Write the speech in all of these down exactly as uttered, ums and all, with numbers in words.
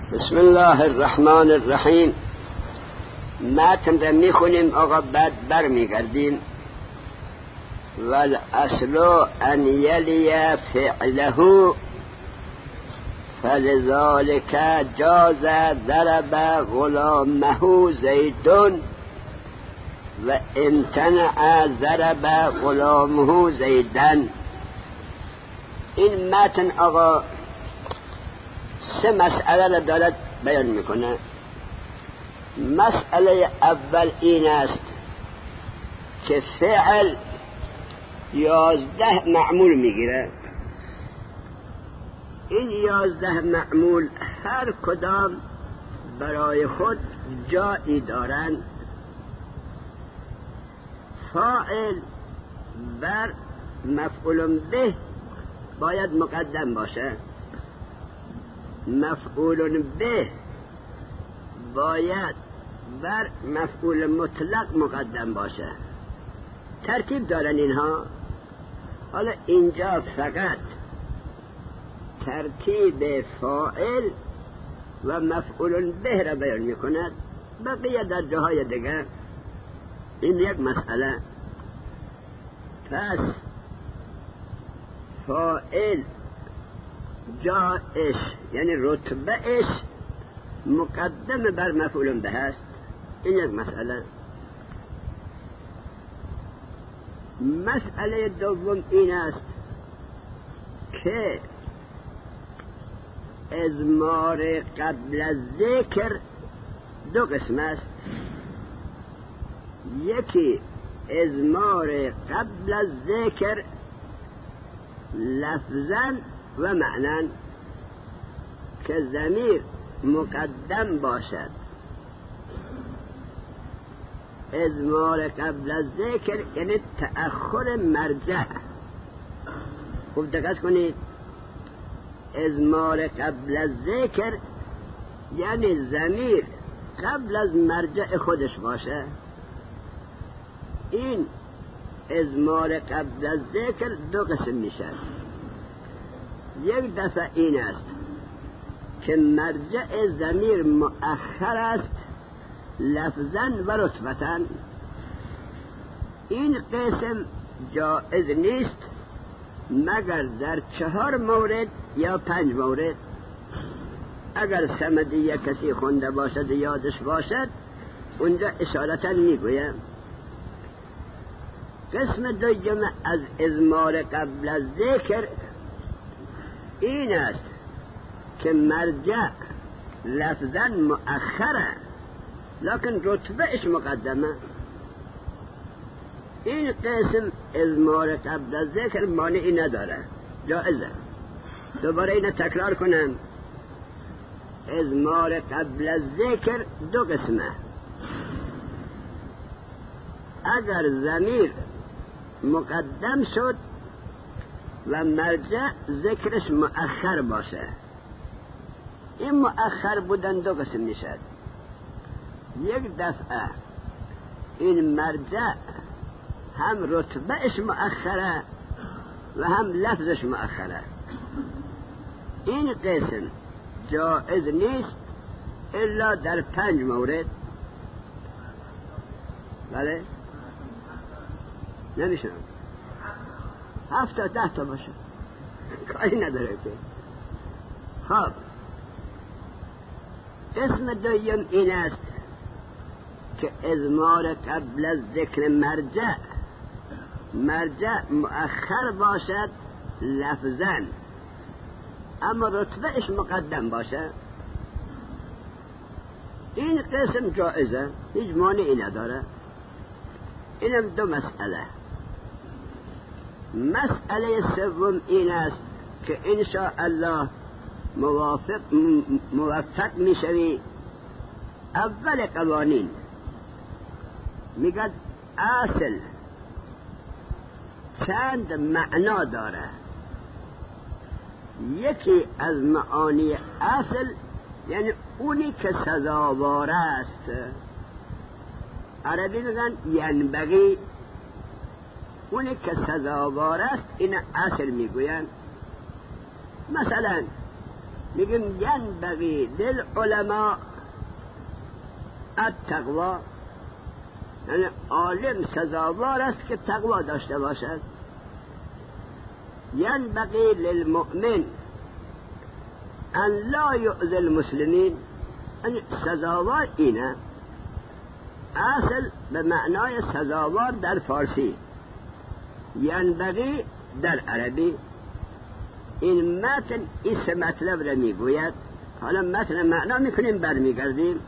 بسم الله الرحمن الرحیم. متن را میخونیم آقا، بعد بر میگردیم. والاصل ان یلی فعله فلذلك جاز ضرب غلامه زید و امتنع ضرب غلامه زیدن. این متن آقا سه مسئله را دارد بیان میکنه. مسئله اول این است که فعل یازده معمول میگیره. این یازده معمول هر کدام برای خود جایی دارند. فاعل بر مفعول به باید مقدم باشه، مفعول به باید بر مفعول مطلق مقدم باشه. ترتیب دارن اینها. حالا اینجا فقط ترتیب فاعل و مفعول به را بیان میکند، بقیه در جاهای دیگر. این یک مسئله. پس فاعل جایش یعنی رتبهش مقدم بر مفعول به است. این یک مسئله. مسئله دوم این است که اضمار قبل از ذکر دو قسم است. یکی اضمار قبل از ذکر لفظاً و معناً که ضمیر مقدم باشد. اضمار قبل از ذکر یعنی تأخر مرجع. خوب دقت کنید. اضمار قبل از ذکر یعنی ضمیر قبل از مرجع خودش باشه. این اضمار قبل از ذکر دو قسم میشه. یک دفعه این است که مرجع ضمیر مؤخر است لفظاً و رتبتاً. این قسم جائز نیست مگر در چهار مورد یا پنج مورد. اگر صمدیه کسی خونده باشد یادش باشد اونجا اشارتا میگویم. قسم دوم از اضمار قبل از ذکر این است که مرجع لفظاً مؤخره لکن رتبهش مقدمه. این قسم اضمار قبل از ذکر مانعی نداره، جائزه. دوباره اینو تکرار کنم. اضمار قبل از ذکر دو قسمه. اگر ضمیر مقدم شد و مرجع ذکرش مؤخر باشه، این مؤخر بودن دو قسم میشد. یک دفعه این مرجع هم رتبهش مؤخره و هم لفظش مؤخره. این قسم جائز نیست الا در پنج مورد. بله نمیشون هفت تا ده تا باشه، کاری نداره که. خب قسم دویم این است که اضمار قبل از ذکر مرجع مرجع مؤخر باشد لفظاً اما رتبهش مقدم باشه. این قسم جائزه، هیچ مانعی نداره. اینم دو مسئله. مسئله سوم این است که انشاء الله موافق موفق میشوی. اول قوانین میگد اصل چند معنا داره. یکی از معانی اصل یعنی اونی که سزاوار است. عربی میگن ینبغی، اونی که سزاوار است این اصل میگوین. مثلا میگیم ینبغی للعلماء التقوا، یعنی عالم سزاوار است که تقوا داشته باشد. ینبغی للمؤمن ان لا یؤذی المسلمین، یعنی سزاوار اینه. اصل به معنای سزاوار در فارسی، ینبغی در عربی. این متن این مطلب را میگوید. حالا متن معنا میکنیم برمیگردیم.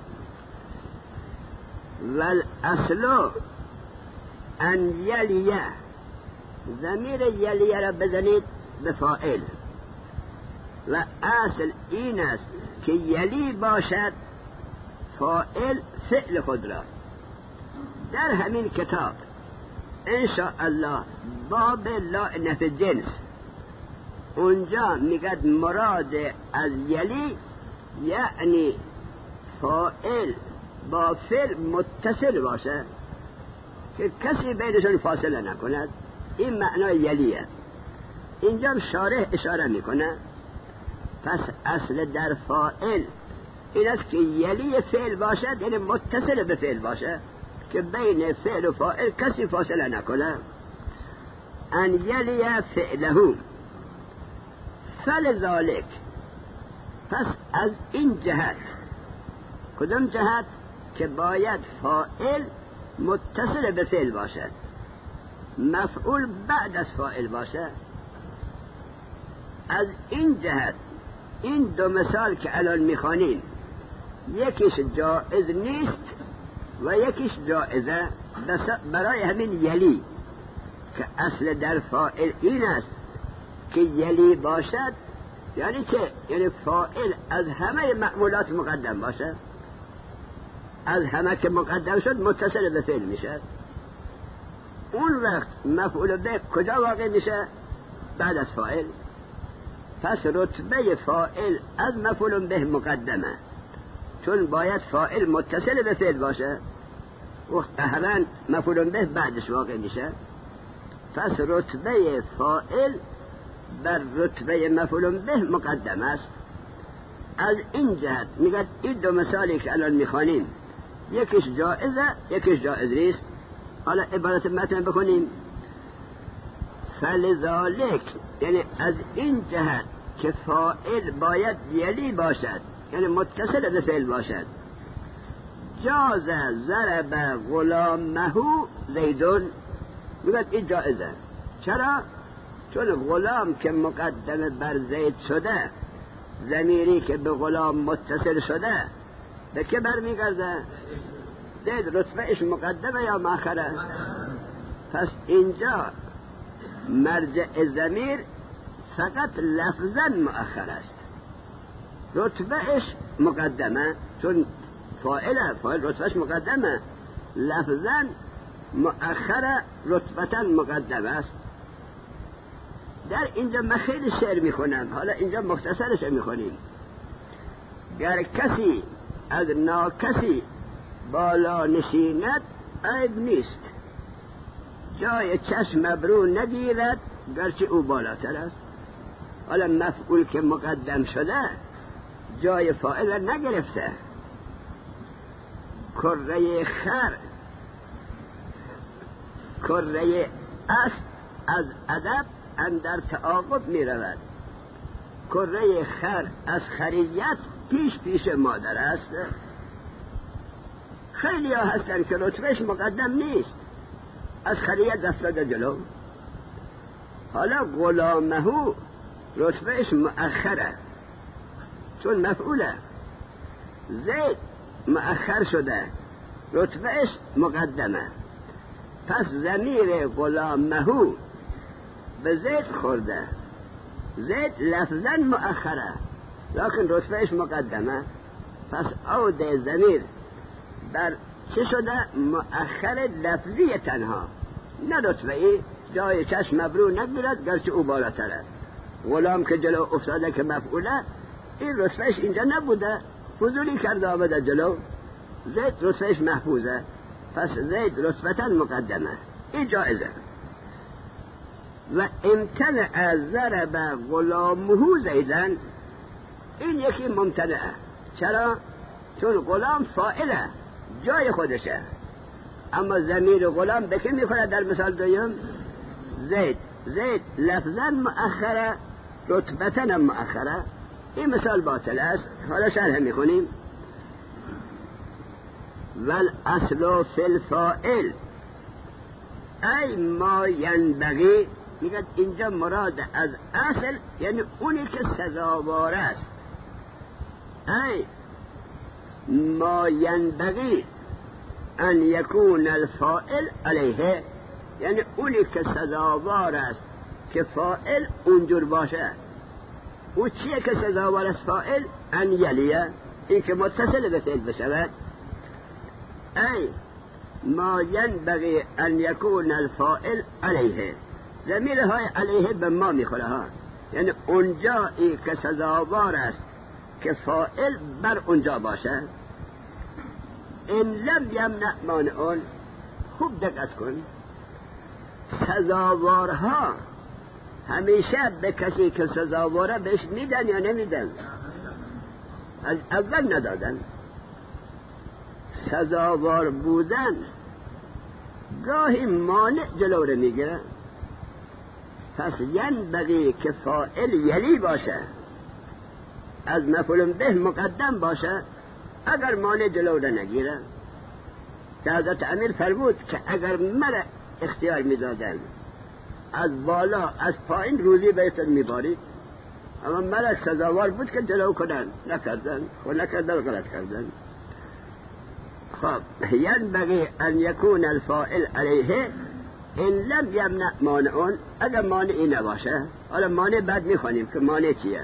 والاصل ان یلیه، ضمیر یلیه را بزنید به فاعل، و اصل این است که یلی باشد فاعل فعل خود را. در همین کتاب انشاءالله باب لا نفی جنس، اونجا میگد مراد از یلی یعنی فاعل با فعل متصل باشه که کسی بینشون فاصله نکند. این معنای یلیه. اینجا شارح اشاره میکنه. پس اصل در فاعل این است که یلی فعل باشد، یعنی متصل به فعل باشه که بین فعل و فاعل کسی فاصله نکنه. ان یلی فعله فلذالک، پس از این جهت. کدام جهت؟ که باید فاعل متصل به فعل باشد، مفعول بعد از فاعل باشه. از این جهت این دو مثال که الان میخوانیم یکیش جائز نیست و یکیش جائزه، برای همین یلی که اصل در فاعل این است که یلی باشد. یعنی چه؟ یعنی فاعل از همه معمولات مقدم باشه. از همه که مقدم شد متصل به فعل میشه. اون وقت مفعول به کجا واقع میشه؟ بعد از فاعل. پس رتبه فاعل از مفعول به مقدمه، چون باید فاعل متصل به فعل باشه و قهرن مفعول به بعدش واقع میشه. پس رتبه فاعل بر رتبه مفعول به مقدم است. از این جهت میگه این دو مثالی که الان میخوانیم یکیش جائزه یکیش جائز نیست. حالا عبارت متن بکنیم. فلذالک، یعنی از این جهت که فاعل باید یلی باشد، یعنی متصل به فعل باشد. جاز ضرب غلامه زیدون، میگه این جائزه. چرا؟ چون غلام که مقدم بر زید شده، ضمیری که به غلام متصل شده به که برمیگرده؟ زید رتبهش مقدمه یا مؤخره؟ پس اینجا مرجع ضمیر فقط لفظا مؤخر است، رتبهش مقدمه، چون فاعله، فاعل رتبهش مقدمه، لفظا مؤخره، رتبتا مقدمه است. در اینجا من خیلی شعر میخونم، حالا اینجا مختصرش میخونیم. گر کسی از ناکسی بالا نشیند عیب نیست، جای چشم ابرو نگیرد گرچه او بالاتر است. حالا مفعول که مقدم شده جای فاعل نگرفته. کره خر، کره اسب از ادب اندر تعاقب می رود. کره خر از خریت پیش پیش مادر است. خیلی ها هستن که رتبهش مقدم نیست، از خریت افتاده جلو. حالا غلامه رتبهش مؤخره چون مفعوله. زید مؤخر شده، رتبهش مقدمه. پس ضمیر غلامه به زید خورده. زید لفظا مؤخره لکن رتبهش مقدمه. پس عود ضمیر بر چه شده؟ مؤخر لفظی تنها، نه رتبه‌ای. جای چشم ابرو نگیرد گرچه او بالاتره. غلام که جلو افتاده که مفعوله، این رتبهش اینجا نبوده، فضولی کرده آمده جلو. زید رتبهش محفوظه، پس زید رتبتا مقدمه، این جائزه. و امتنع ضرب غلامه زیدن، این یکی ممتنعه. چرا؟ چون غلام فاعله، جای خودشه، اما ضمیر غلام به کی میخوره؟ در مثال دویم زید. زید لفظا مؤخره، رتبتا مؤخره. این مثال باطل است. حالا شرح میخونیم. والاصل فی الفاعل ای ما ینبغی، میگه اینجا مراد از اصل یعنی اونی که سزاوار است. ای ما ینبغی ان یکون الفاعل علیه، یعنی اونی که سزاوار است که فاعل اونجور باشه. او چیه که سزاوار است فاعل؟ ان یلیه، این که متصل به فعل بشود. ای ما ینبغی ان یکون الفاعل علیه، ضمیر های علیه به ما میخوره ها، یعنی اونجا ای که سزاوار است که فاعل بر اونجا باشه. این لم یمنع مانعون، خوب دقت کن، سزاوارها همیشه به کسی که سزاواره بهش میدن یا نمیدن؟ از اول ندادن. سزاوار بودن گاهی مانع جلو رو میگیره. پس ینبغی که فاعل یلی باشه، از مفعول به مقدم باشه، اگر مانع جلو رو نگیره. که حضرت امیر فرمود که اگر مرا اختیار میدادن از بالا از پایین روزی بهتون میبارید، اما مرا سزاوار بود که جلو کنن، نکردن، و نکردن غلط کردن. خب ینبغی ان یکون الفاعل علیه ان لم یمنع مانعون، اگر مانعی نباشه. حالا مانع بعد میخوانیم که مانع چیه.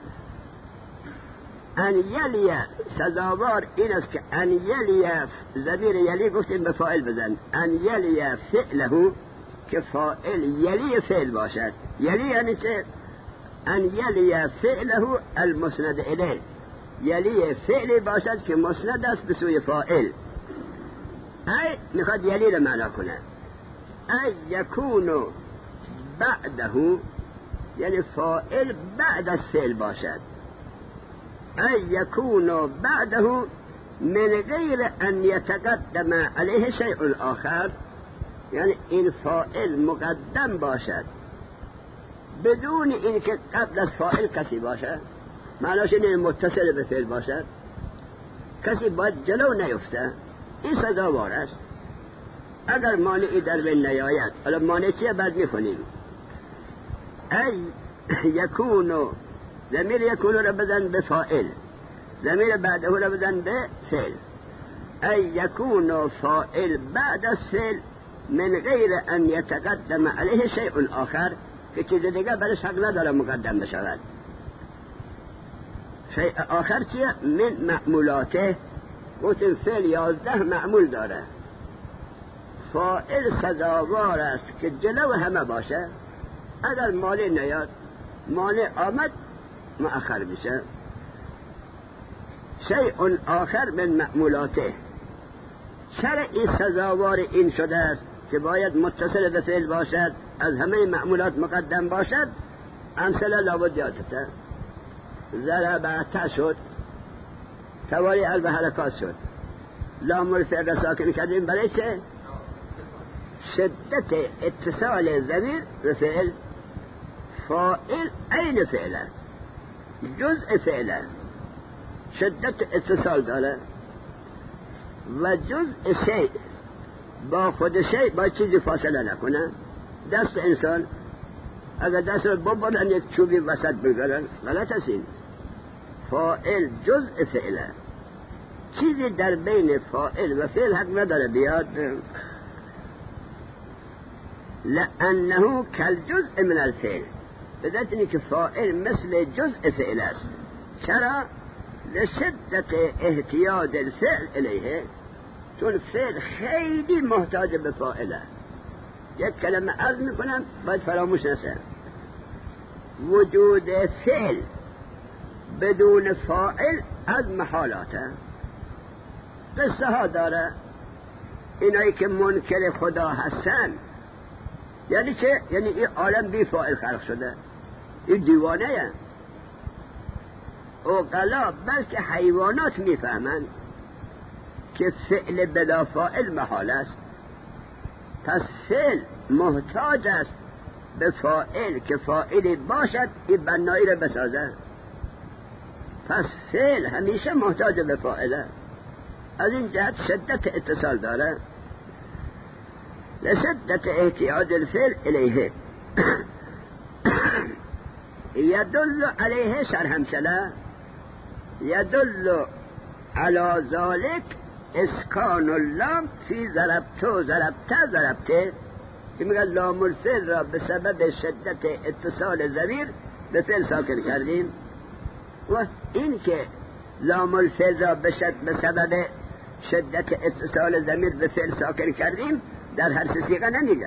ان یلیه سزاوار این است که ان یلیه، ضمیر یلی گفتیم به فاعل بزن، ان یلیه فعله، که فاعل یلی فعل باشد. یلی یعنی چه؟ ان یلیه فعله المسند الیه، یلی فعلی باشد که مسند است به سوی فاعل. ای میخواد یلی رو معنا کنه. ای یکونو بعده، یعنی فاعل بعد از فعل باشد. ای یکونو بعده من غیر ان یتقدم علیه شیء آخر، یعنی این فاعل مقدم باشد بدون اینکه قبل از فاعل کسی باشه. معناش اینه متصل به فعل باشد، کسی باید جلو نیفته. این سزاوار است. اگر مانعی در بین نیاید، حالا مانع چیه بعد میخونیم. ای یکونو، ضمیر یکونو را بزن به فاعل، ضمیر بعده را بزن به فعل. ای یکونو فاعل بعد از فعل من غیر ان یتقدم علیه شیء آخر، که چیز دیگه برش حق نداره مقدم بشود. شیء آخر چیه؟ من معمولاته. گفتیم فعل یازده معمول داره. فاعل سزاوار است که جلو همه باشه. اگر مانع نیاد، مانع آمد مؤخر میشه. شیء آخر من معمولاته، شرعی سزاوار این شده است که باید متصل به فعل باشد، از همه معمولات مقدم باشد. امثله لابد یادته. ضربت شد، تواری الب حرکات شد، لام الفعل ساکن کردیم برای چه؟ شدت اتصال ضمیر به فعل. فاعل عین فعله، جزء فعله، شدت اتصال داره. و جزء شیء با خود شیء با چیزی فاصله نکنه. دست انسان اگر دست رو ببرن یک چوبی وسط بگرن غلط است. این فاعل جزء فعله، چیزی در بین فاعل و فعل حق نداره بیاد. لأنه کالجزء من الفعل، بدت اینی که فاعل مثل جزء فعل است. چرا؟ لشدت احتیاج الفعل الیه، چون فعل خیلی محتاج به فاعله. یک کلمه عرض میکنم باید فراموش نشه. وجود فعل بدون فاعل از محالاته. قصه ها داره. اینایی که منکر خدا هستن یعنی چه؟ یعنی این عالم بی فاعل خلق شده، این دیوانه هست. عقلا بلکه حیوانات میفهمند که فعل بلا فاعل محال است. پس فعل محتاج است به فاعل که فاعلی باشد این بنایی را بسازه. پس فعل همیشه محتاج به فاعله. از این جهت شدت اتصال داره. لشدت احتیاج الفعل الیه یدل علیه شرحمسله یدل علی ذلك اسکان اللام فی ضربتو ضربته ضربته، که میگه لام الفعل را به سبب شدت اتصال ضمیر به فعل ساکن کردیم. و این که لام الفعل را به سبب شدت اتصال ضمیر به فعل ساکن کردیم در هر سیغه نمیگه.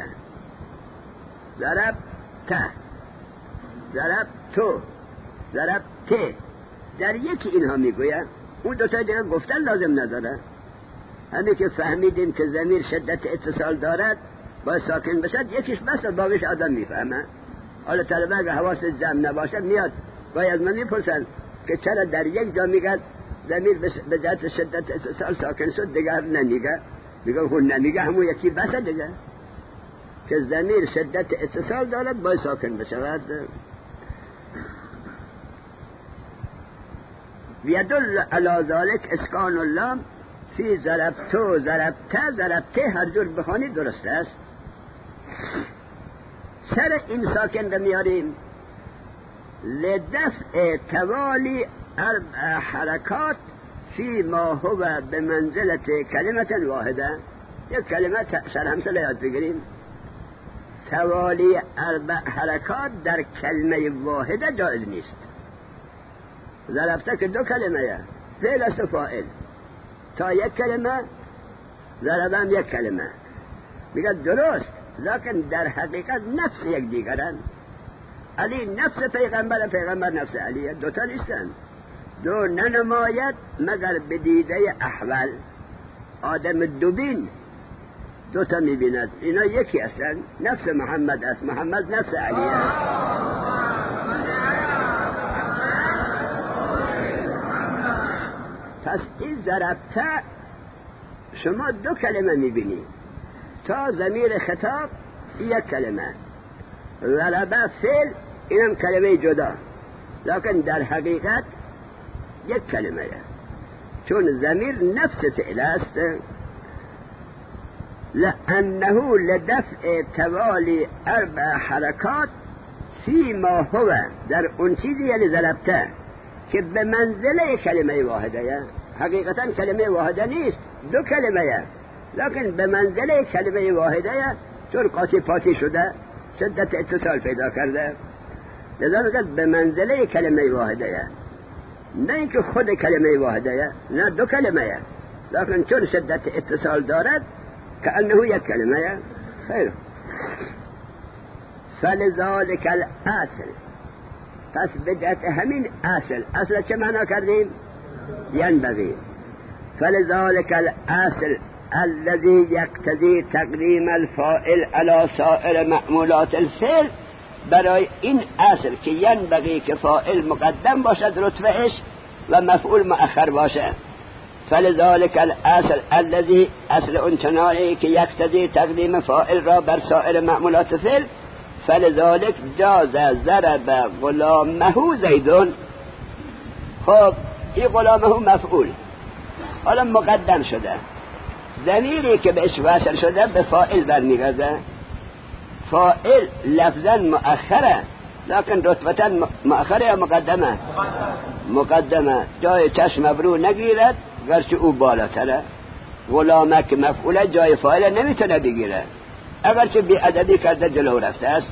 ضربته، ضربتو، ضربته، در یکی اینها میگوید. اون دوتا دیگه گفتن لازم نداره. همین که فهمیدیم که ضمیر شدت اتصال دارد باید ساکن بشد، یکیش بس باقیش آدم میفهمه. حالا طلبه اگه حواس جمع نباشد میاد باید از من میپرسن که چرا در یک جا میگه ضمیر به جهت شدت اتصال ساکن شد دیگر نمیگه. میگه اون نمیگه همون یکی بس دیگه که ضمیر شدت اتصال دارد باید ساکن بشود. یدل علی ذلك اسکان اللام فی ضربتو ضربته ضربته، هر جور بخوانید درست است. سر این ساکن رو میاریم لدفع توالی اربع حرکات فی ما هو به منزلت کلمت واحده. یک کلمه شرحمسله یاد بگیریم. توالی اربع حرکات در کلمه واحده جایز نیست. ضربته که دو کلمه فعل است و فاعل، تا یک کلمه ضربم یک کلمه. میگه درست، لکن در حقیقت نفس یک دیگرن. علی نفس پیغمبر، پیغمبر نفس علیه، دوتا نیستن. دو ننماید مگر به دیده احول. آدم دوبین دوتا میبیند، اینا یکی هستن. نفس محمد است، محمد نفس علیه است. پس این ضربته شما دو کلمه میبینی، تا ضمیر خطاب یک کلمه، ضربه فعل اینم کلمه جدا، لکن در حقیقت یک کلمه است، چون ضمیر نفس فعل است. لأنه لدفع توالی اربع حرکات فی ما هو، در اون چیزی یعنی ضربته که به منزله کلمه واحده. حقیقتا کلمه واحده نیست، دو کلمه، لکن به منزله کلمه واحده، چون قاطی پاتی شده شدت اتصال پیدا کرده، لذا میگه به منزله کلمه واحده، نه اینکه خود کلمه واحده، نه دو کلمه، لکن چون شدت اتصال دارد کأنه یک کلمه. خیر، فلذالک الاصل، پس به جهت همین اصل، اصل چه معنا کردیم؟ ینبغی. فلذالک الاصل الذي يقتضي تقدیم الفاعل على سائر معمولات الفعل، برای این اصل که ینبغی که فاعل مقدم باشد رتبهش و مفعول مؤخر باشه. فلذالک الاصل الذي، اصل اون چنانه که یقتضی تقدیم فاعل را بر سائر معمولات فعل. فلذالک جاز ضرب غلامه زیدون. خب این غلامه مفعول، حالا مقدم شده، ضمیری که بهش وصل شده به فاعل برمیگرده. فاعل لفظا مؤخره، لکن رتبتا مؤخره یا مقدمه؟ مقدمه. جای چشم ابرو نگیرد گرچه او بالاتره. غلامه که مفعوله جای فاعل نمیتونه بگیره، اگرچه بی ادبی کرده جلو رفته است.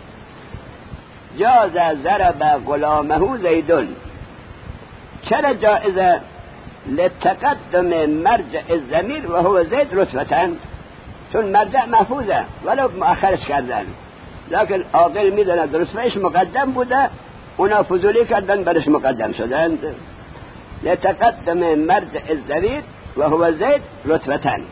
جاز ضرب غلامه زیدون. چرا جائزه؟ لتقدم مرجع الضمیر و هو زید رتبتن، چون مرجع محفوظه ولو مؤخرش کردن، لکن عاقل میدونه درستش مقدم بوده، اونا فضولی کردن برش مقدم شدند. لتقدم مرجع الضمیر و هو زید رتبتن.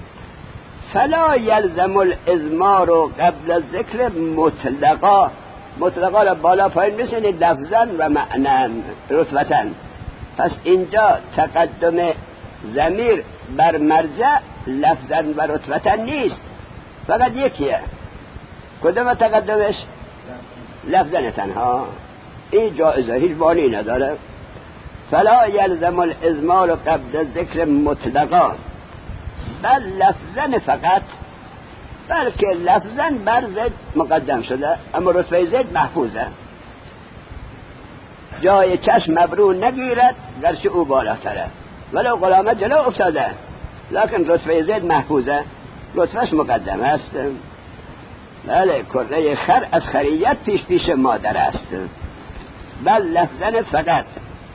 فلا یلزم الازمار قبل الذکر مطلقا. مطلقا را بالا پایین میسنید لفظا و معنی رتبتن. پس اینجا تقدم ضمیر بر مرجع لفظا و رتبتن نیست، فقط یکیه. کدوم تقدمش؟ لفظا تنها. این جایزه، هیچ معنی نداره. فلا یلزم الازمال قبل ذکر مطلقا بل لفظا فقط، بلکه لفظا بر زید مقدم شده اما رتبه زید محفوظه. جای چشم ابرو نگیرد گرچه او بالاتره، ولو غلامه جلو افتاده لکن رتبه زید محفوظه، رتبهش مقدم است. بله، کره خر از خریت پیش پیش مادر است. بل لفظا فقط.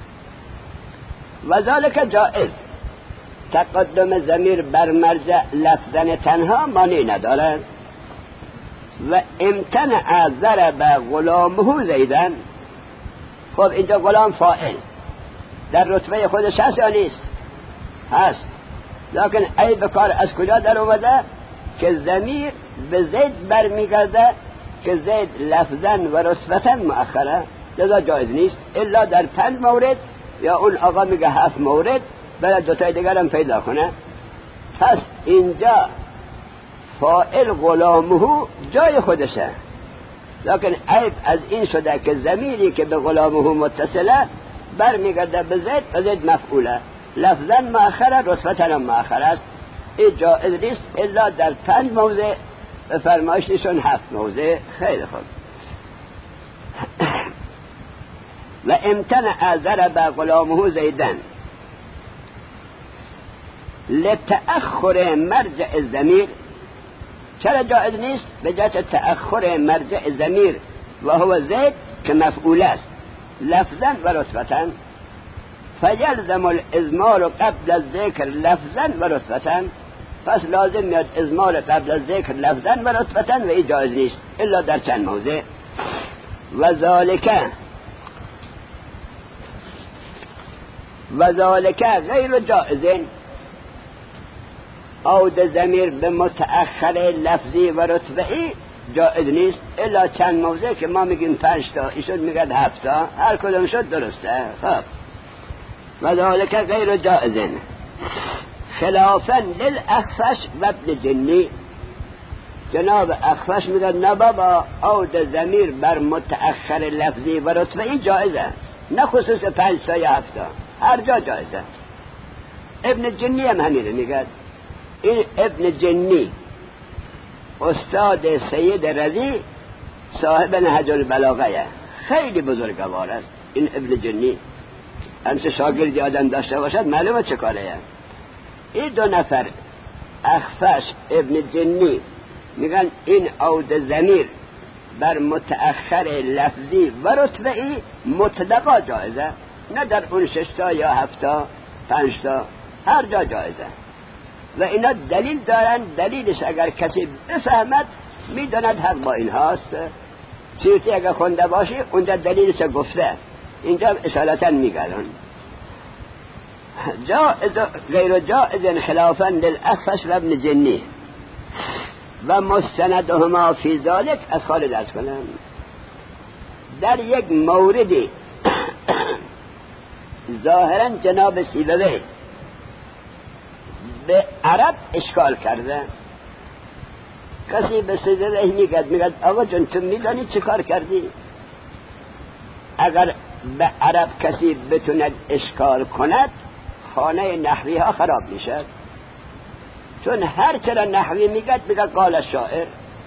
و ذالک جائز، تقدم ضمیر بر مرجع لفظا تنها معنی ندارد. و امتنع ضرب غلامه زیدن، خب اینجا غلام فاعل در رتبه خودش هست یا نیست؟ هست، لکن ای بکار از کجا در اومده که ضمیر به زید برمیگرده که زید لفظا و رتبتا مؤخره، لذا جایز نیست الا در پنج مورد، یا اون آقا میگه هفت مورد، برای دوتای دیگر هم پیدا کنه. پس اینجا فاعل غلامه جای خودشه، لکن عیب از این شده که ضمیری که به غلامه متصله برمیگرده به زید و زید مفعوله، لفظا مؤخره رتبتا مؤخره است. این جایز نیست الا در پنج موضع، به فرمایششون هفت موضع. خیلی خوب. و امتنع ضرب غلامه زیدن لتأخر مرجع الضمیر. چرا جایز نیست؟ به جهت تأخر مرجع ضمیر و هو زید که مفعول است لفظا و رتبتا، فیلزم الازمال قبل الذکر لفظا و رتبتا. پس لازم میاد ازمال قبل الذکر لفظا و رتبتا و این جایز نیست الا در چند موضع. و ذالک و ذالک غیر جائز، عود ضمیر به متأخر لفظی و رتبه‌ای جائز نیست الا چند موضع که ما میگیم پنج تا، ایشون میگن هفت تا، هر کدوم شد درسته. خب و ذالک غیر جائز خلافا للاخفش و ابن جنی. جناب اخفش میگن نه بابا، عود ضمیر بر متأخر لفظی و رتبه‌ای جائزه، نه خصوص پنج تا یا هفت تا، هر جا جایزه. ابن جنی هم همینه میگه. این ابن جنی استاد سید رضی صاحب نهج البلاغه، خیلی بزرگوار است این ابن جنی. همچه شاگردی آدم داشته باشد معلومه چه کاره. این دو نفر اخفش ابن جنی میگن این عود ضمیر بر متأخر لفظی و رتبه‌ای مطلقا جایزه، نه در اون شش تا یا هفت تا پنج تا، هر جا جایزه. و اینا دلیل دارن، دلیلش اگر کسی بفهمد میداند حق با این هاست. سیوطی اگر خونده باشی اونجا دلیلش گفته، اینجا اشارتا میگرن جائز غیر جائز خلافا للاخفش و ابن جنی و مستندهما فی ذالک. از خالد درس کنم در یک موردی ظاهرا جناب سیبوی به عرب اشکال کرده. کسی به سیبوی میگد میگد آقا جان تو میدانی چه کار کردی؟ اگر به عرب کسی بتوند اشکال کند خانه نحوی ها خراب میشد، چون هر چرا نحوی میگد میگد قال شاعر.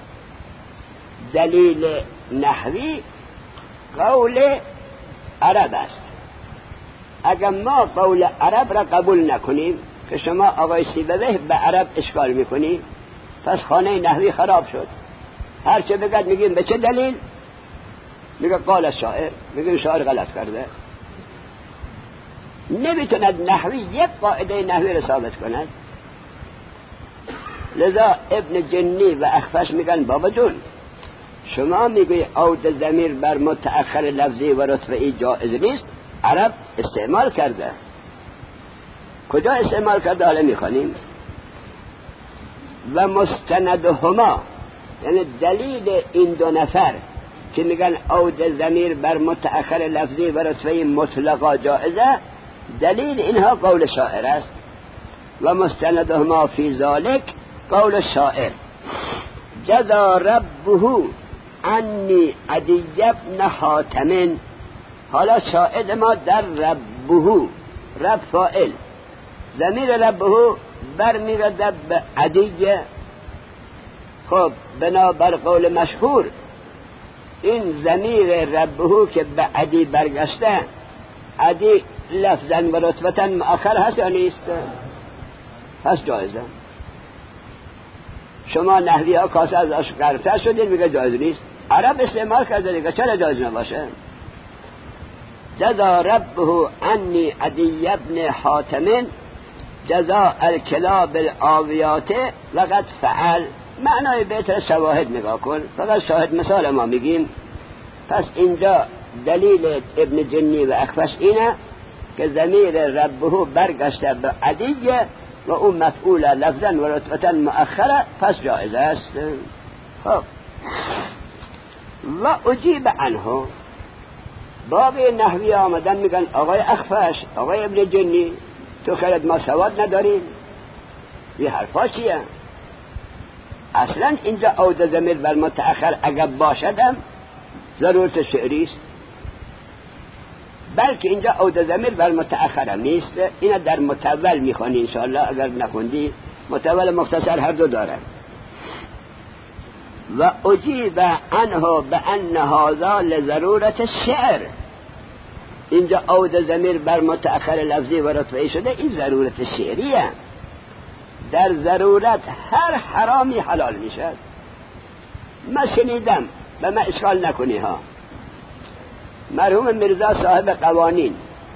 دلیل نحوی قول عرب است. اگر ما قول عرب را قبول نکنیم که شما آقای سیبوی به عرب اشکال میکنی، پس خانه نحوی خراب شد. هر چه بگد میگیم به چه دلیل؟ میگه قال شاعر، میگیم شاعر غلط کرده. نمیتوند نحوی یک قاعده نحوی را ثابت کند. لذا ابن جنی و اخفش میگن بابا جون شما میگوی عود ضمیر بر متأخر لفظی و رتبه‌ای جائز نیست، عرب استعمال کرده. کجا استعمال کرده حالا میخوانیم. و مستندهما یعنی دلیل این دو نفر که میگن عود ضمیر بر متأخر لفظی و رتبه مطلقا جائزه، دلیل اینها قول شاعر است و مستندهما فی ذلک قول شاعر جزا ربه انی عدی بن حاتم. حالا شاهد ما در ربه، رب فاعل، ضمیر ربه برمیگرده به عدی. خب بنابر قول مشهور این ضمیر ربه که به عدی برگشته، عدی لفظا و رتبتا مؤخر هست یا نیست؟ هست، جایزه. شما نحوی ها کاسه از آش گرفتر شدید میگه جایز نیست، عرب استعمال کرده دیگه، چرا جایز نباشه؟ جزا ربه انی عدی بن حاتم جزا الکلاب الآویات وقد فعل. معنای بهتر شواهد نگاه کن، فقط شاهد مثال ما میگیم. پس اینجا دلیل ابن جنی و اخفش اینه که ضمیر ربه برگشته به عدیه و اون مفعول لفظا و رتبتا مؤخره، پس جایز است. خب و اجیب عنه، باقی نحوی آمدن میگن آقای اخفش، آقای ابن جنی، تو خیرت ما سواد نداریم، این حرفا چیه؟ اصلا اینجا عود ضمیر بر متأخر اگر باشدم ضرورت شعری است، بلکه اینجا عود ضمیر بر متأخر نیست. اینا در متول میخوانی انشاءالله، اگر نخوندی متول مختصر هر دو داره. و اجیب عنه بان هذا لضرورت الشعر. اینجا عود ضمیر بر متأخر لفظی و رتبه‌ای شده، این ضرورت شعریه. در ضرورت هر حرامی حلال میشد. من شنیدم، به من اشکال نکنی ها، مرحوم میرزا صاحب قوانین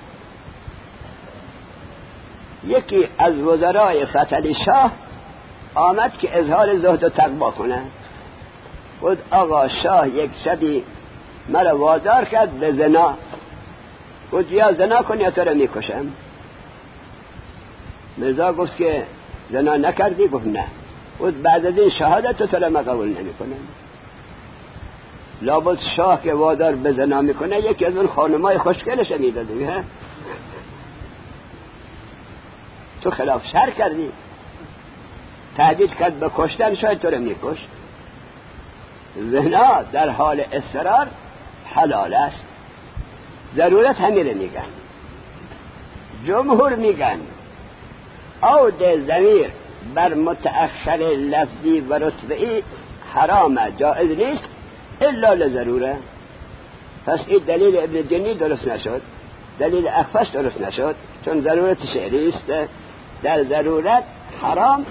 یکی از وزرای فتحعلی شاه آمد که اظهار زهد و تقوا کنه. خود آقا شاه یک شبی مرا وادار کرد به زنا. خود یا زنا کنی یا تو را میکشم. میرزا گفت که زنا نکردی؟ گفت نه. خود بعد از این شهادت تو را من قبول نمی کنم. لابد شاه که وادار به زنا میکنه یکی از اون خانمای خوشگلش میده دیگه. تو خلاف شرع کردی، تهدید کرد به کشتن، شاید تو را میکش. زنا در حال اصرار حلال است. ضرورت همیره میگن. جمهور میگن عود ضمیر بر متأخر لفظی و رتبه‌ای حرامه، جائز نیست الا لضروره. پس این دلیل ابن جنی درست نشد، دلیل اخفش درست نشد، چون ضرورت شعری است. در ضرورت حرام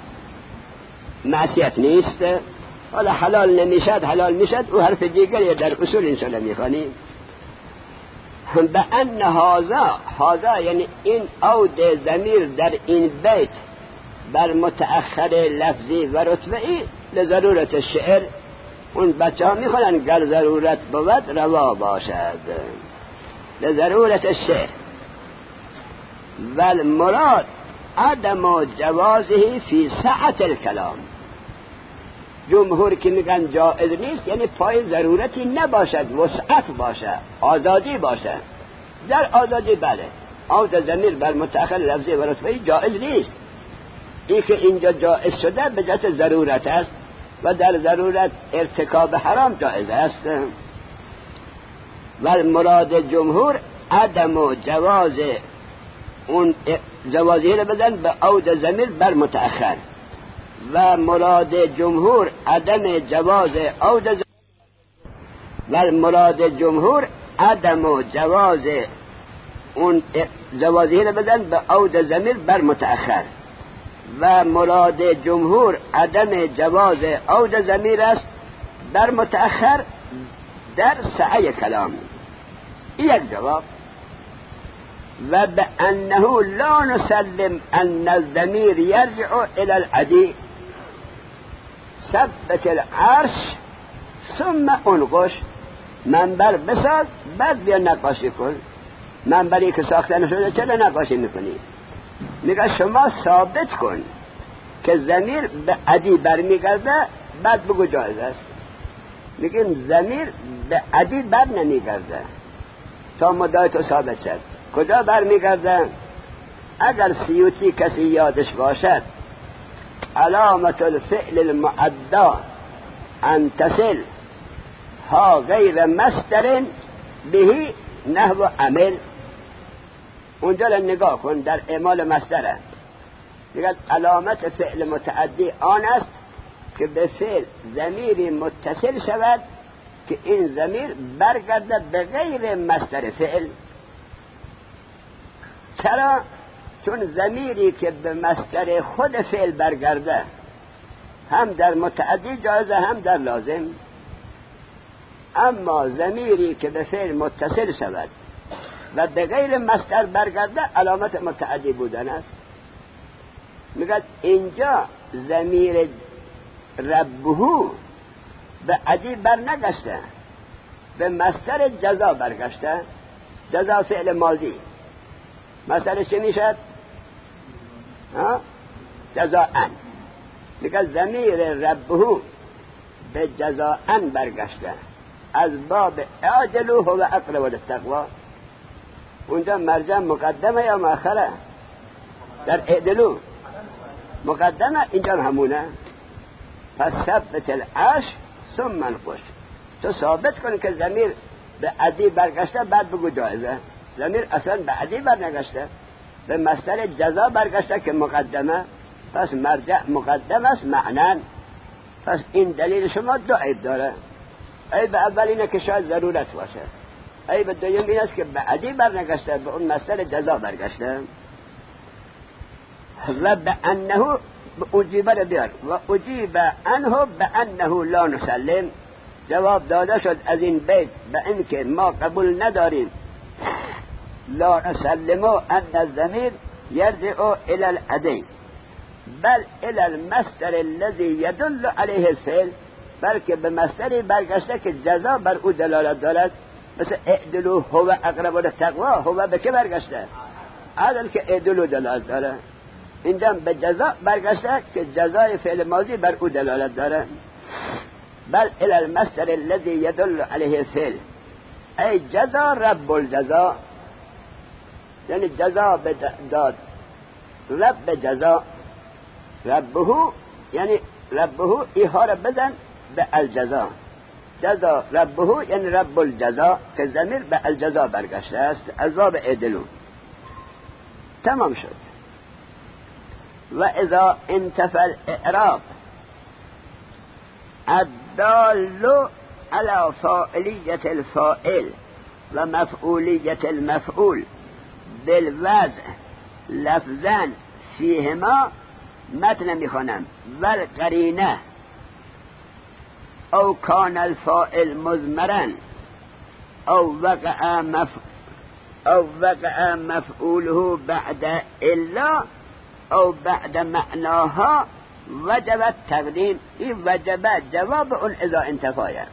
معصیت نیست. حالا حلال نمیشد حلال میشد، او حرف دیگری در اصول انشاءالله میخوانیم. به ان هذا، هذا یعنی این عود ضمیر در این بیت بر متأخر لفظی و رتبه‌ای لضرورت شعر. اون بچه ها میخونن گر ضرورت بود روا باشد، لضرورت الشعر. والمراد عدم جوازه فی سعت الکلام. جمهور که میگن جائز نیست یعنی پای ضرورتی نباشد، وسعت باشه، آزادی باشه. در آزادی بله، عود ضمیر بر متأخر لفظی و رتبه‌ای جائز نیست. این که اینجا جائز شده به جهت ضرورت است و در ضرورت ارتکاب حرام جائز است. و مراد جمهور عدم جواز اون جوازی رو بدن به عود ضمیر بر متأخر، و مراد جمهور عدم جواز عود ضمیر و مراد جمهور عدم جواز اون جوازی رو بدن به عود ضمیر بر متأخر، و مراد جمهور عدم جواز عود ضمیر است بر متأخر در سعی کلام. یک جواب. و به انه لا نسلم ان الضمیر یرجع الى العدی ثبت العرش ثم انقش. منبر بساز بعد بیا نقاشی کن. منبری که ساخته نشده چرا نقاشی میکنی؟ میگه شما ثابت کن که ضمیر به عدی برمیگرده، بعد بگو جایز است. میگیم ضمیر به عدی بر نمیگرده تا مدعای تو ثابت شد. کجا بر میگرده؟ اگر سیوطی کسی یادش باشد علامت الفعل المعدا ان تصل ها غیر مصدر بهی نحو عمل. اونجا را نگاه کن، در اعمال مصدره میگه علامت فعل متعدی آن است که به فعل ضمیری متصل شود که این ضمیر برگرده به غیر مصدر فعل. چرا؟ چون ضمیری که به مصدر خود فعل برگرده هم در متعدی جایزه هم در لازم، اما ضمیری که به فعل متصل شود و به غیر مصدر برگرده علامت متعدی بودن است. میگه اینجا ضمیر ربهو به عدی بر نگشته، به مصدر جزا برگشته. جزا فعل ماضی، مصدرش چه میشد؟ جزاءن. میگه ضمیر ربهو به جزاءن برگشته از باب اعدلو هو اقرب للتقوی. اونجا مرجع مقدمه یا مؤخره؟ در اعدلو مقدمه، اینجا همونه. پس ثبت العش ثم انقش، تو ثابت کن که ضمیر به عدی برگشته، بعد بگو جایزه. ضمیر اصلا به عدی برنگشته، به مصدر جزا برگشته که مقدمه، پس مرجع مقدم است معنن. پس این دلیل شما دو عیب داره. عیب اول اینه که شاید ضرورت باشه، عیب دوم این است که به عدی برنگشته، به اون مصدر جزا برگشته. و به انه اجیبه رو بیار و اجیب انه به انه لا نسلم. جواب داده شد از این بیت به اینکه ما قبول نداریم لا نسلمو ان الضمیر یرجع الى العدی بل الى المصدر الذي يدل عليه الفعل، بلکه به مصدری برگشته که جزا بر او دلالت دارد. مثل اعدلو هو اقرب للتقوی، هو به که برگشته؟ عدل که اعدلو دلالت داره. اینجا به جزا برگشته که جزای فعل ماضی بر او دلالت داره. بل الى المصدر الذي يدل عليه الفعل ای جزا رب الجزا، یعنی جزا داد رب جزا. ربهو یعنی ربهو ایها را بزن به الجزا. جزا ربهو یعنی رب الجزا که ضمیر به الجزا برگشته است از باب اعدلو. تمام شد. و اذا انتفى الاعراب الدال على فاعلیة الفاعل و مفعولیة المفعول بالوضع لفظا فیهما، متن میخوانم، والقرینه او کان الفاعل مضمرا او وقع مف او وقع مفعوله بعد الا او بعد معناها وجب تقدیم. این وجب جواب اون اذا انتفایه.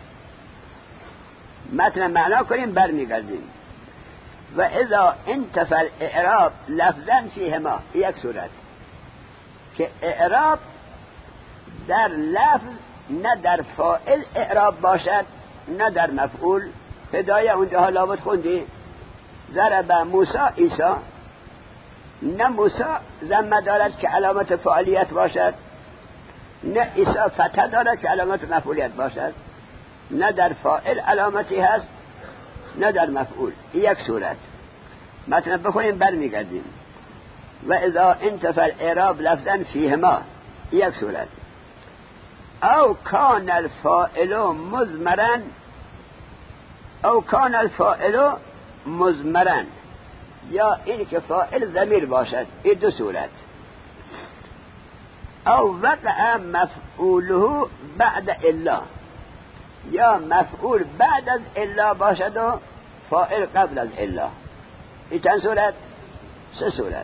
متن معنا کنیم برمیگردیم. و اذا انتفى الاعراب لفظا فیهما، یک صورت که اعراب در لفظ نه در فاعل اعراب باشد نه در مفعول. هدایه اونجا لابد خوندی ضرب موسی عیسی، نه موسی ضمه دارد که علامت فاعلیت باشد، نه عیسی فتح دارد که علامت مفعولیت باشد. نه در فاعل علامتی هست نه در مفعول. یک صورت. متن بخونیم برمیگردیم. و اذا انتفى الاعراب لفظا فیهما، یک صورت. او کان الفاعل مضمرا او کان الفاعل مضمرا، یا این که فاعل ضمیر باشد. این دو صورت. او وقع مفعوله بعد الا، یا مفعول بعد از الا باشد و فاعل قبل از الا. این چند صورت؟ سه صورت.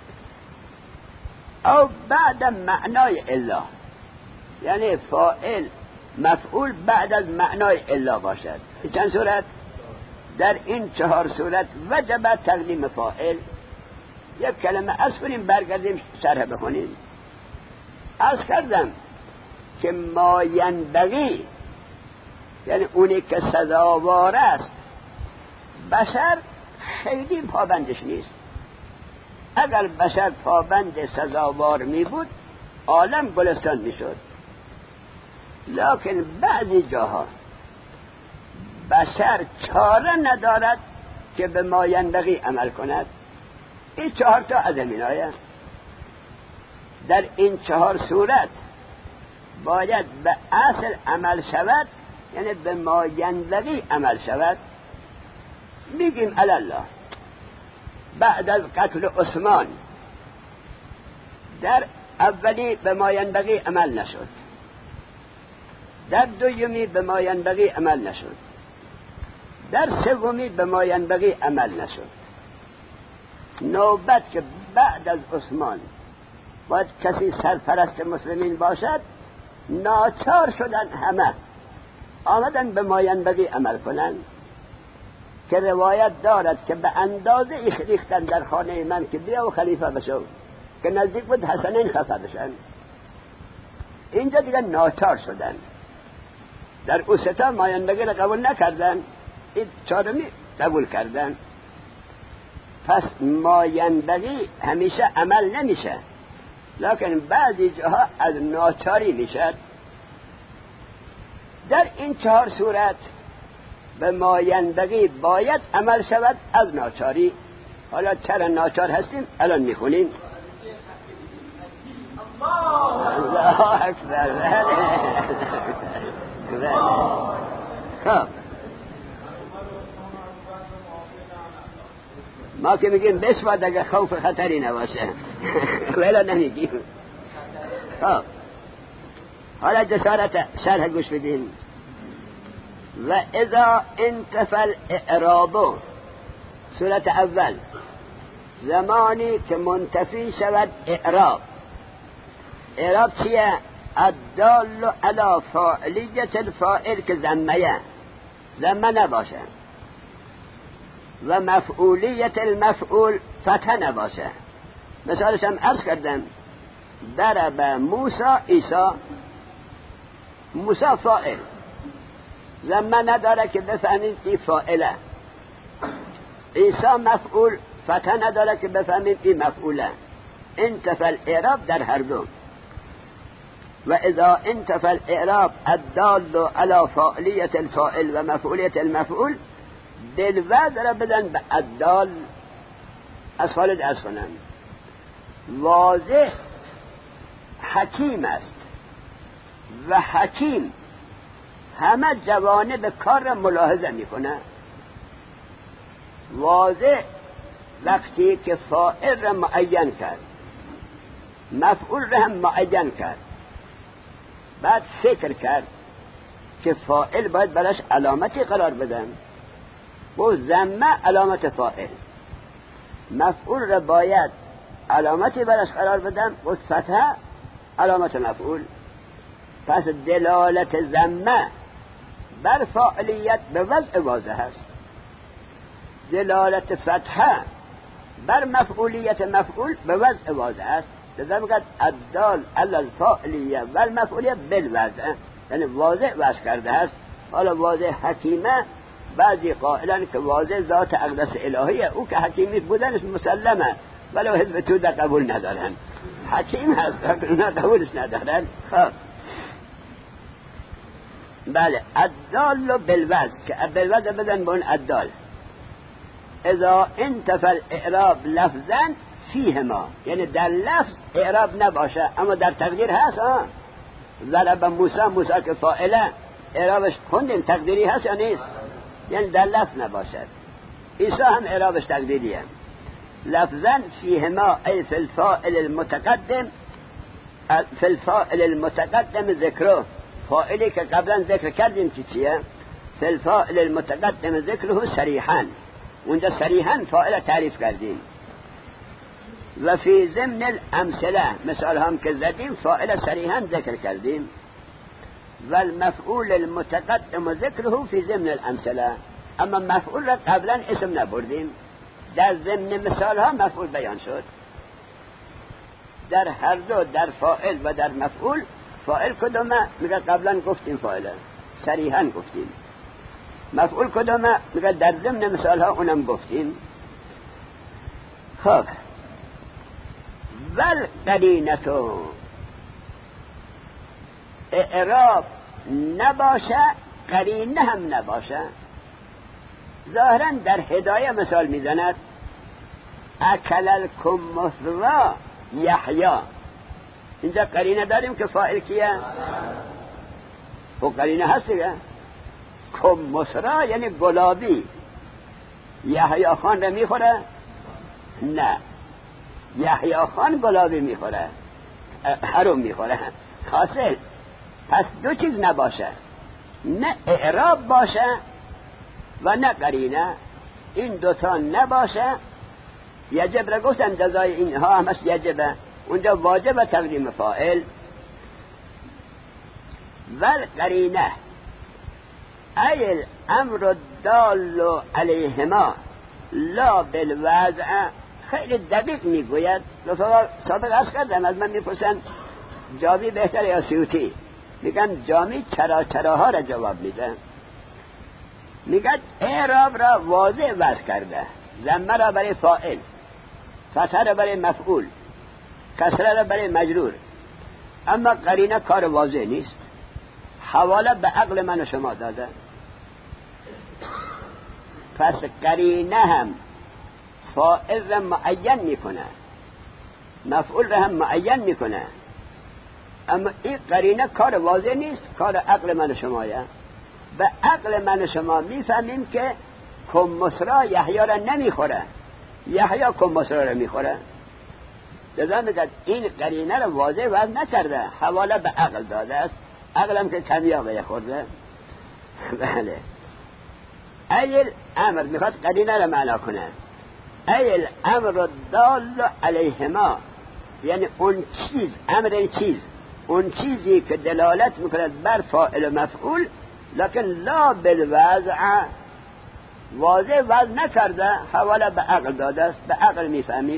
او بعد معنای الا، یعنی فاعل مفعول بعد از معنای الا باشد. این چند صورت؟ در این چهار صورت وجب تقدیم فاعل. یک کلمه از کنیم برگردیم شرح بخونیم. از کردم که ما ینبغی یعنی اونی که سزاوار است. بشر خیلی پابندش نیست. اگر بشر پابند سزاوار می بود عالم گلستان می شد. لکن بعضی جاها بشر چاره ندارد که به مایندگی عمل کند. این چهار تا از همین آیه. در این چهار صورت باید به اصل عمل شود، یعنی به مایندگی عمل شود. میگیم الله بعد از قتل عثمان در اولی به مایندگی عمل نشد، در دومی به مایندگی عمل نشد، در سومی به مایندگی عمل نشد. نوبت که بعد از عثمان باید کسی سرپرست مسلمین باشد، ناچار شدن همه آمدن به مایندگی عمل کنند که روایت دارد که به اندازه ایخ ریختن در خانه من که بیا و خلیفه بشو، که نزدیک بود حسنین خفه بشن. اینجا دیگه ناچار شدن. در او ستا مایندگی را قبول نکردن، این چهارمی قبول کردن. پس مایندگی همیشه عمل نمیشه، لکن بعضی جاها از ناچاری میشد. در این چهار صورت به مایندگی باید عمل شود از ناچاری. حالا چرا ناچار هستیم الان میخونیم. الله اکبر. خب ما که میگیم بسواد اگه خوف خطری نباشه ولی نمیگیم. خب حالا جسارت شرح گوش بدین. و اذا انتفى الاعراب، صورت اول زمانی که منتفی شود اعراب. اعراب چیه؟ الدال علی فاعلیت الفاعل، که ضمیه ضمه نباشه، و مفعولیت المفعول فتح نباشه. مثالش هم عرض کردم، ضرب موسی عیسی. موسی فاعل، ضمه نداره که بفهمید این فاعله. عیسی مفعول، فتح نداره که بفهمید این مفعوله. انتفى الاعراب در هر دو. و اذا انتفى الاعراب الدال على فاعلیت الفاعل و مفعولیت المفعول، بالوزن را بدن به الدال. از خالد از کنم واضح حکیم است و حکیم همه جوانب کار را ملاحظه میکنه. واضح وقتی که فاعل را معین کرد، مفعول را هم معین کرد، بعد فکر کرد که فاعل باید براش علامتی قرار بدن، و ضمه علامت فاعل، مفعول را باید علامتی براش قرار بدن و فتحه علامت مفعول. پس دلالت ضمه بر فاعلیت به وضع واضح است، دلالت فتحه بر مفعولیت مفعول به وضع واضح است. لذا بگد الدال علی الفاعلیه و المفعولیه بالوضع، یعنی واضح وضع کرده است. حالا واضح حکیمه، بعضی قائلن که واضح ذات اقدس الهیه، او که حکیمی بودنش مسلمه، ولو حزب توده قبول ندارن. حکیم هست نه قبولش ندارن. خب بله، الدال بالوضع، که بالوضع بدن به اون الدال. اذا انتفى الاعراب لفظا فیهما، یعنی در لفظ اعراب نباشه اما در تقدیر هست. ها ضرب موسی، موسی که فاعله اعرابش خوندیم تقدیری هست یا نیست؟ یعنی در لفظ نباشد. عیسی هم اعرابش تقدیریه. لفظا فیهما ای فی الفاعل المتقدم، فی الفاعل المتقدم ذکره، فاعلی که قبلا ذکر کردیم که چیه؟ فی الفاعل المتقدم ذکره صریحا، اونجا صریحا فاعل تعریف کردیم. و فی ضمن الامثله، مثال هم که زدیم فاعل صریحا ذکر کردیم. و المفعول المتقدم ذکره فی ضمن الامثله، اما مفعول را قبلا اسم نبردیم، در ضمن مثال ها مفعول بیان شد. در هر دو، در فاعل و در مفعول، فاعل کدومه؟ میگه قبلا گفتیم فاعله، صریحاً گفتیم. مفعول کدامه؟ میگه در ضمن مثال ها اونم گفتیم. خب ول قرینتو اعراب نباشه، قرینه هم نباشه. ظاهرا در هدایه مثال میزند اکل الکمثرا یحیی. اینجا قرینه داریم که فاعل کیه؟ و قرینه هست دیگه. کمثرا یعنی گلابی. یحیی خان را میخوره؟ نه، یحیی خان گلابی میخوره، حروم میخوره. حاصل پس دو چیز نباشه، نه اعراب باشه و نه قرینه. این دوتا نباشه. یجب را گفتن جزای اینها همش یجبه، اونجا واجب تقدیم فاعل. ول قرینه ای الامر الدال علیهما لا بالوضع. خیلی دقیق میگوید. رفقا سابق عرض کردم، از من میپرسن جامی بهتر یا سیوطی؟ میگن جامی چرا چراها را جواب میده. میگن اعراب را واضح وضع کرده، ضمه را برای فاعل، فتحه را برای مفعول، کسره را برای مجرور. اما قرینه کار واضح نیست، حواله به عقل من و شما داده. پس قرینه هم فاعل را معین میکنه، مفعول را هم معین میکنه. اما این قرینه کار واضح نیست، کار عقل من و شمایه. به عقل من و شما میفهمیم که کمثرا یحیی را نمیخوره، یحیی کمثرا را میخوره. لذا میگه این قرینه را واضح وضع نکرده، حواله به عقل داده است. عقلم که کمیابه خورده. بله. ایل امر میخواد قرینه را معنا کنه. ایل امر الدال علیهما، یعنی اون چیز، امر این چیز، اون چیزی که دلالت میکند بر فاعل و مفعول، لکن لا بالوضع، واضح وضع نکرده، حواله به عقل داده است. به عقل میفهمیم.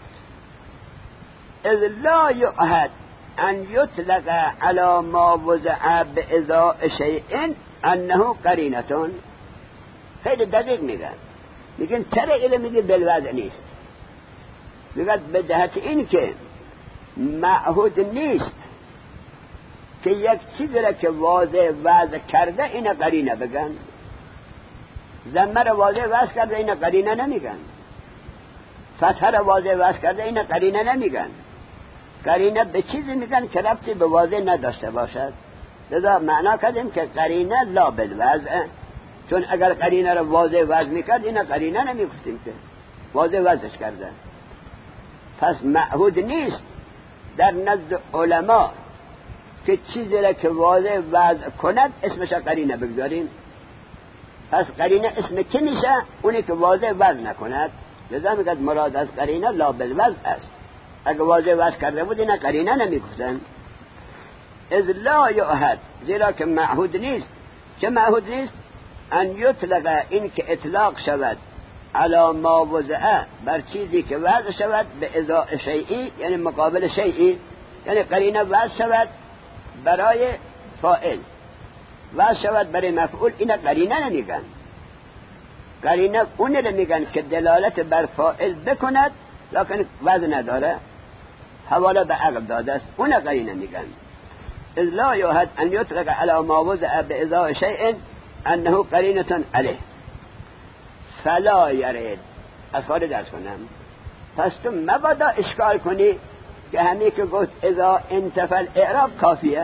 اذ لا یعهد ان یطلق علی ما وضع بإضاء شیء انه قرینتون. خیلی دقیق میگن. میگن چرا علم میگه بالوضع نیست؟ میگن به جهت این که معهود نیست که یک چیزی را که واضح وضع کرده این قرینه بگن. ضمه را واضح وضع کرده این قرینه نمیگن، فتحه را واضح وضع کرده این قرینه نمیگن. قرینه به چیزی میگن که ربطی به واضح نداشته باشد. لذا معنا کردیم که قرینه لا بالوضع، چون اگر قرینه را واضح وضع میکرد این قرینه نمیگفتیم که واضح وضعش کرده. پس معهود نیست در نزد علما که چیزی را که واضح وضع کند اسمش قرینه بگذاریم. پس قرینه اسم کی میشه؟ اونی که واضح وضع نکند. لذا میگد مراد از قرینه لا بالوضع است. اگه واضح وضع کرده بود این قرینه نمیگفتن. اذ لا یعهد، زیرا که معهود نیست. چه معهود نیست؟ ان یطلق، این که اطلاق شود، علی ما وضع، بر چیزی که وضع شود، به اضاء شیئی، یعنی مقابل شیئی، یعنی قرینه وضع شود برای فاعل، وضع شود برای مفعول. این قرینه نمیگن. قرینه اون رو میگن که دلالت بر فاعل بکند لکن وضع نداره، حواله به عقل داده است. اون قرینه میگن. اذ لا یعهد ان یطلق علی ما وضع بإضاء شیء انه قرینة علیه فلا یرد. از خواهد درس کنم. پس تو مبادا اشکال کنی که همی که گفت اذا انتفل اعراب کافیه.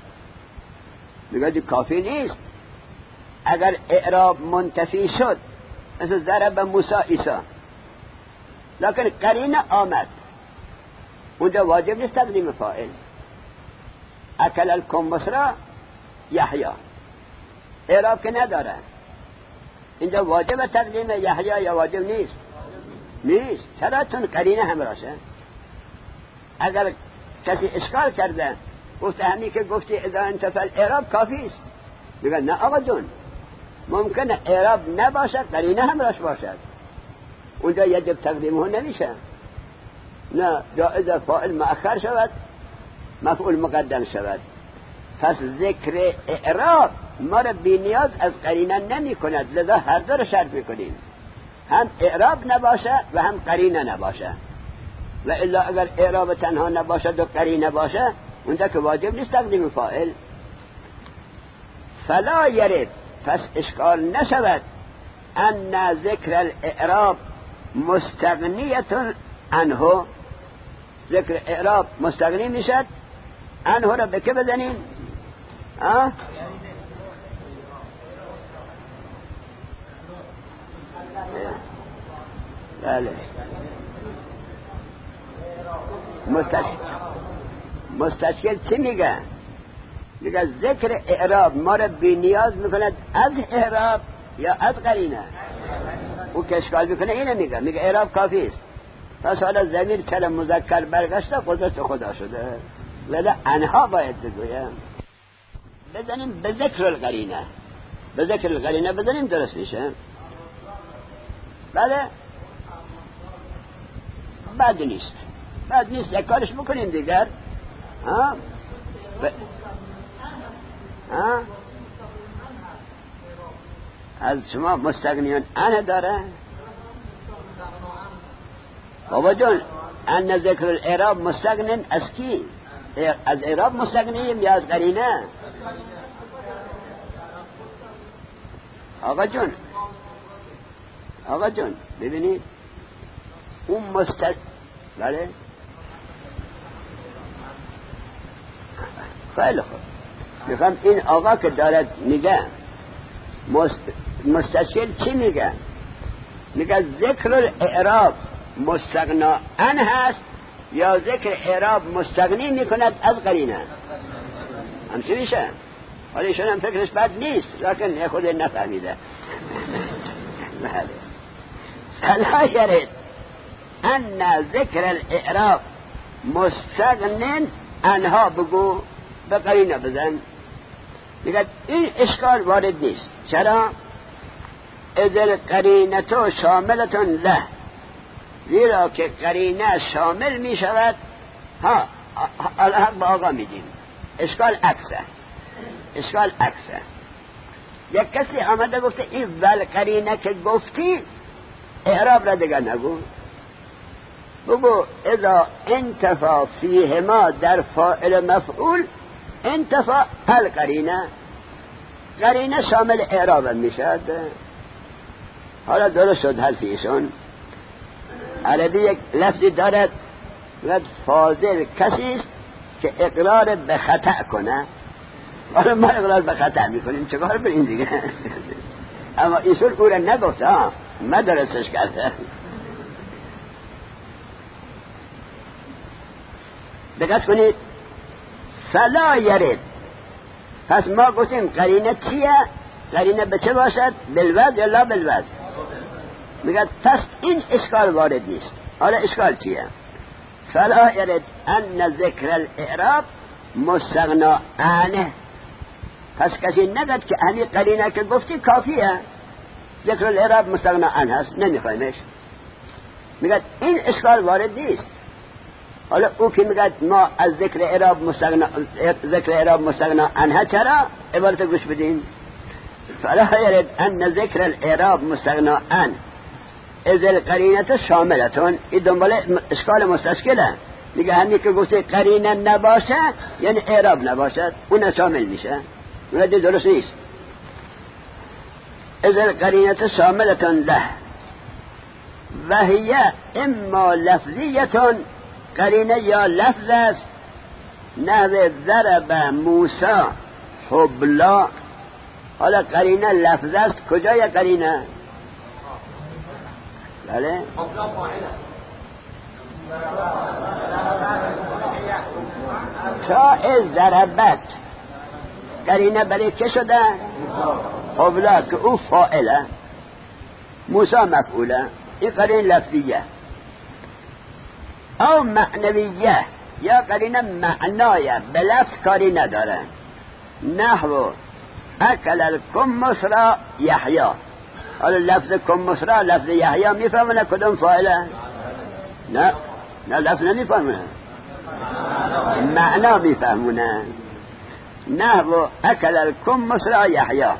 میگه کافی نیست. اگر اعراب منتفی شد مثل ضرب موسی عیسی، لکن قرینه آمد، اونجا واجب نیست تقدیم فاعل. اکل الکمثرا یحیی، اعراب که نداره، اینجا واجب تقدیم یحیی یا واجب نیست؟ نیست. چرا؟ چون قرینه همراشه. اگر کسی اشکال کرده گفته همی که گفتی اذا انتفل اعراب کافی است، میگن نه آقا جون، ممکنه اعراب نباشد قرینه همراش باشد، اونجا یجب تقدیمه نمیشه. نه، جائز فاعل مؤخر شود، مفعول مقدم شود. پس ذکر اعراب ما را بی نیاز از قرینه نمی کند، لذا هر دو را شرط میکنیم، هم اعراب نباشه و هم قرینه نباشه. و الا اگر اعراب تنها نباشه و قرینه باشه اونجا که واجب نیست تقدیم فاعل. فلا یرد، پس اشکال نشود، ان ذکر الاعراب مستغنیت عنه، ذکر اعراب مستغنی میشد عنه را به که بزنیم؟ آه؟ بله مستشکل مستشکل چی میگه؟ میگه ذکر اعراب ما را بی نیاز میکند از اعراب یا از قرینه. او که اشکال میکنه اینه میگه، میگه اعراب کافی است، پس حالا ضمیر چرا مذکر برگشته قدرت خدا شده، ولی انها باید بگویم. بزنیم به ذکر القرینه، به ذکر القرینه بزنیم درست میشه. بله بد نیست، بد نیست، یک کارش بکنیم دیگر. ها ب... ها از شما مستغنیان انه داره بابا جان. ان ذکر الاعراب مستغنین از کی؟ از اعراب مستغنیم یا از قرینه؟ آقا جون آقا جون ببینید اون مستق بله خیلی خوب. میخوام این آقا که دارد میگه مست... مستشکل چی میگه؟ میگه ذکر الاعراب مستغنا ان هست یا ذکر اعراب مستغنی میکند از قرینه؟ همچه میشه. حالا ایشون هم فکرش بد نیست لیکن خود نفهمیده. فلا یرد ان ذکر الاعراب مستغنن انها، بگو به قرینه بزن. میگه این اشکال وارد نیست. چرا؟ اذ القرینه شاملتون له، زیرا که قرینه شامل می شود. ها الحق با آقا میدیم، اشکال عکسه، اشکال عکسه. یک کسی آمده گفته این ول قرینه که گفتی اعراب را دیگر نگو، بگو اذا انتفا فیهما در فاعل مفعول انتفا القرینه، قرینه شامل اعراب می شد. حالا درست شد حرف ایشون. عربی یک لفظی دارد میگه فاضل کسی است که اقرار به خطا کنه. حالا ما اقرار به خطا میکنیم، چه کار بریم دیگه. اما ایشون او را نگفت، ها ما درستش کرده. دقت کنید. فلا یرد، پس ما گفتیم قرینه چیه؟ قرینه به چه باشد؟ بالوزن یا لا بالوزن؟ میگه پس این اشکال وارد نیست. حالا اشکال چیه؟ فلا یرد ان ذکر الاعراب مستغنا عنه، پس کسی نگد که همین قرینه که گفتی کافیه، ذکر الاعراب مستغنا عنه هست، نمیخوایمش. میگه این اشکال وارد نیست. حالا او که میگه ما از ذکر اعراب مستغنا ذکر اعراب مستغنا عنه، چرا؟ عبارت گوش بدین. فلا یرد ان ذکر الاعراب مستغنا عنه از القرینه شاملتون، این دنبال اشکال مستشکله. میگه همین که گفته قرینه نباشه یعنی اعراب نباشد، اون شامل میشه. میگه درست نیست. از القرینه شاملتون له و هی اما لفظیتون، قرینه یا لفظ است. نحو ضرب موسی حبلا، حالا قرینه لفظ است، کجای قرینه؟ بله چای ضربت قرینه برای که شده؟ حبلا که او فاعله، موسی مفعوله. این قرینه لفظیه. او معنویه، یا قرینه معنایه، به لفظ کاری نداره. نحو اکل الکمث را یحیی، حالا لفظ کمث را لفظ یحیی میفهمونه کدوم فاعله؟ نه نه لفظ نمیفهمونه، معنا میفهمونه. نحو اکل الکمس را یحیا.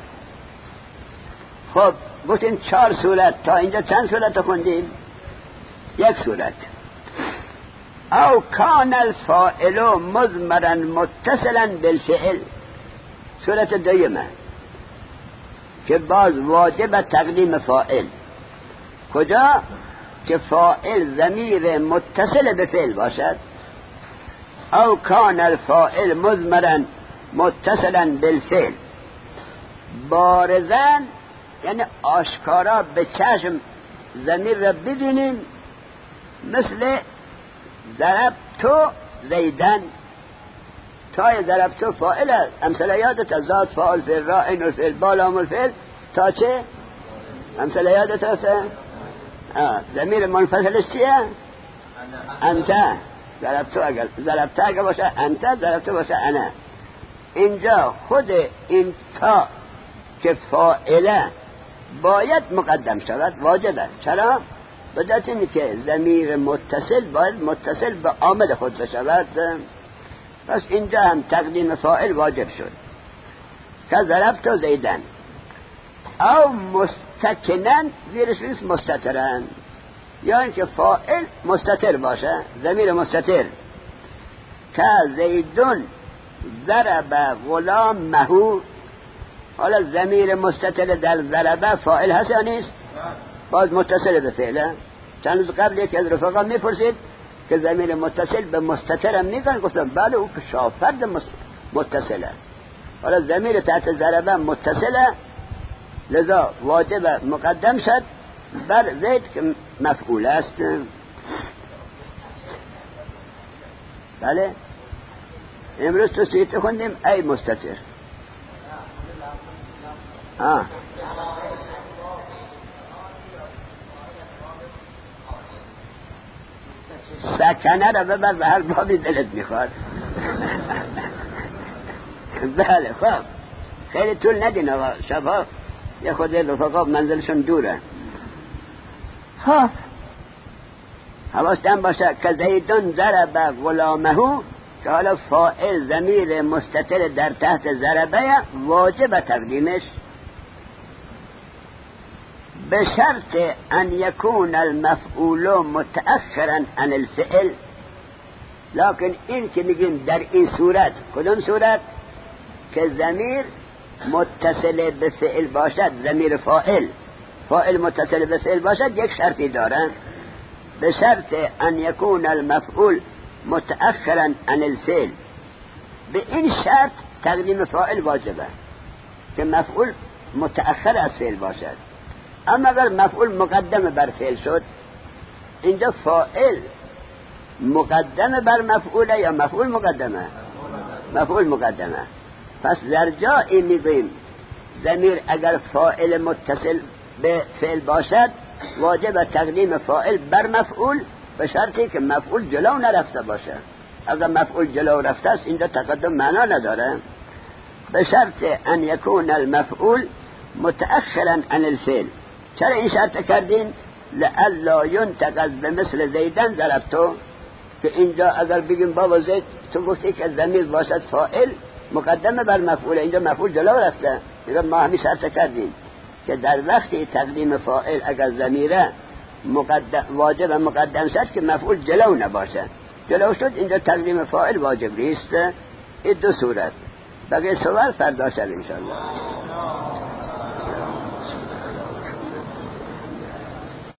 خب گفتیم چهار صورت، تا اینجا چند صورت خوندیم؟ یک صورت. او کان الفاعل مضمرا متصلا بالفعل، صورت دویمه که باز واجب تقدیم فاعل. کجا؟ که فاعل ضمیر متصل به فعل باشد. او کان الفاعل مضمرا متصلا بالفعل، بارزن یعنی آشکارا به چشم ضمیر را ببینین، مثل ضربتو زیدن. تای ضربتو فاعل است، امثله یادت از ذات فاعل فعل را این الفعل بالام الفعل تا چه؟ امثله یادت است. ضمیر منفصلش چیه؟ انت. ضربتو اگر ضربته اگر باشه انت، ضربتو باشه انا. اینجا خود این تا که فاعله باید مقدم شود، واجب است. چرا؟ به جهت اینه که ضمیر متصل باید متصل به عامل خود بشود. پس اینجا هم تقدیم فاعل واجب شد که ضربت زیدن. او مستکنن زیرش نیست مستترن، یعنی که فاعل مستتر باشه، ضمیر مستتر. که زیدون ضرب غلامه، حالا ضمیر مستتر در ضربه فاعل هست یا نیست؟ باز متصل به فعله. چند روز قبل یکی از رفقا میپرسید که ضمیر متصل به مستتر هم میگن، گفتم بله او که شافرد متصله. حالا ضمیر تحت ضربه متصله، لذا واجب مقدم شد بر زید که مفعول است. بله امروز تو سیت خوندیم ای مستتر. آه سکنه را ببر به هر بابی دلت میخواد. بله خب خیلی طول ندین آقا، شبها یه خود رفقا منزلشون دوره. خب حواستن باشه که زیدون ضرب غلامه، که حالا فاعل ضمیر مستتر در تحت ضربه واجب تقدیمش، به شرط ان یکون المفعول متأخرا عن الفعل. لکن این که میگیم در این صورت، کدوم صورت؟ که ضمیر متصل به فعل باشد، ضمیر فاعل فاعل متصل به فعل باشد، یک شرطی دارن، به شرط ان یکون المفعول متأخرا عن الفعل. به این شرط تقدیم فاعل واجبه که مفعول متأخر از فعل باشد. اما اگر مفعول مقدم بر فعل شد، اینجا فاعل مقدم بر مفعوله یا مفعول مقدمه؟ مفعول مقدمه. پس در جایی میگویم ضمیر اگر فاعل متصل به فعل باشد واجب تقدیم فاعل بر مفعول، به شرطی که مفعول جلو نرفته باشه. اگر مفعول جلو رفته است اینجا تقدم معنا نداره. به شرط ان یکون المفعول متأخرا عن الفعل. چرا این شرط کردین؟ لئلا ينتقض بمثل زیدن ضربتو، که اینجا اگر بگیم بابا زید تو گفتی که ضمیر باشد فاعل مقدمه بر مفعول، اینجا مفعول جلو رفته، دیگه ما همین شرط کردیم که در وقتی تقدیم فاعل اگر ضمیره مقدم واجب مقدم شد که مفعول جلو نباشه، جلو شد اینجا تقدیم فاعل واجب نیست. این دو صورت. بقیه سوال فردا شب انشاءالله.